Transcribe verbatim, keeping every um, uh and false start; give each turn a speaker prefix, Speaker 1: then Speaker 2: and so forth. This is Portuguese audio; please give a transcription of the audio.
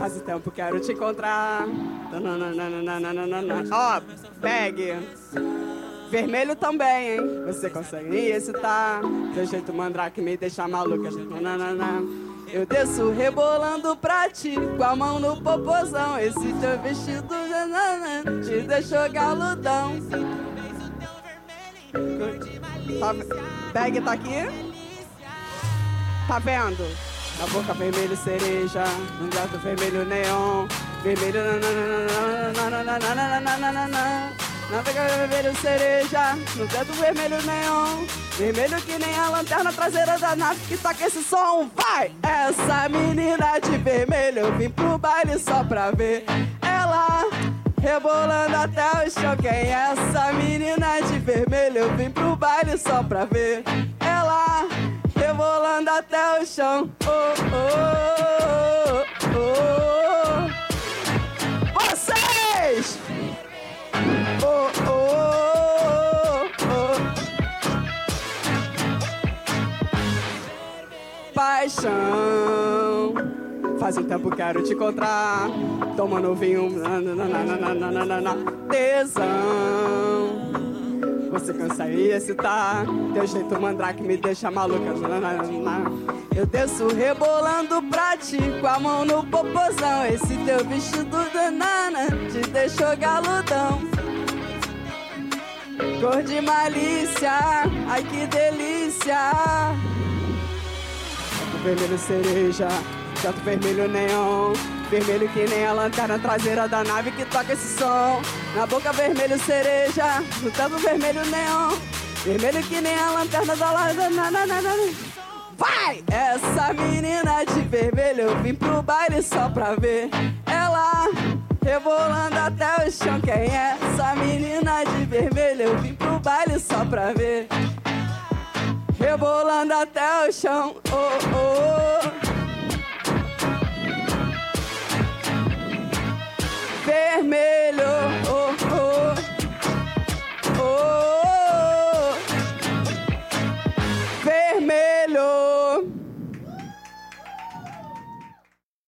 Speaker 1: Faz tempo quero te encontrar. Ó, pegue. Vermelho também, hein? Você consegue me excitar. Seu jeito mandrake me deixa maluca. Eu desço rebolando pra ti, com a mão no popozão. Esse teu vestido te deixou galudão. Tá, bag tá aqui? Tá vendo? Na boca vermelho cereja, no gato vermelho neon. Vermelho na boca vermelho cereja, no dedo vermelho neon. Vermelho que nem a lanterna traseira da nave que toca esse som. Vai! Essa menina de vermelho, eu vim pro baile só pra ver ela rebolando até o chão. Quem é essa menina de vermelho? Eu vim pro baile só pra ver ela rebolando até o chão. Oh, oh, oh, oh. Vocês! Oh, oh, oh, oh. Paixão. Faz um tempo quero te encontrar. Tomando vinho. Nananana. Tesão. Você cansa e excitar. Teu jeito mandrake me deixa maluca. Nananana. Eu desço rebolando pra ti, com a mão no popozão. Esse teu vestido danana te deixou galudão. Cor de malícia, ai que delícia. Vermelho cereja, canto vermelho neon. Vermelho que nem a lanterna traseira da nave que toca esse som. Na boca vermelho cereja, no canto vermelho neon. Vermelho que nem a lanterna da lada. Vai! Essa menina de vermelho, eu vim pro baile só pra ver ela rebolando até o chão. Quem é essa menina de vermelho? Eu vim pro baile só pra ver rebolando até o chão. Oh, oh, oh.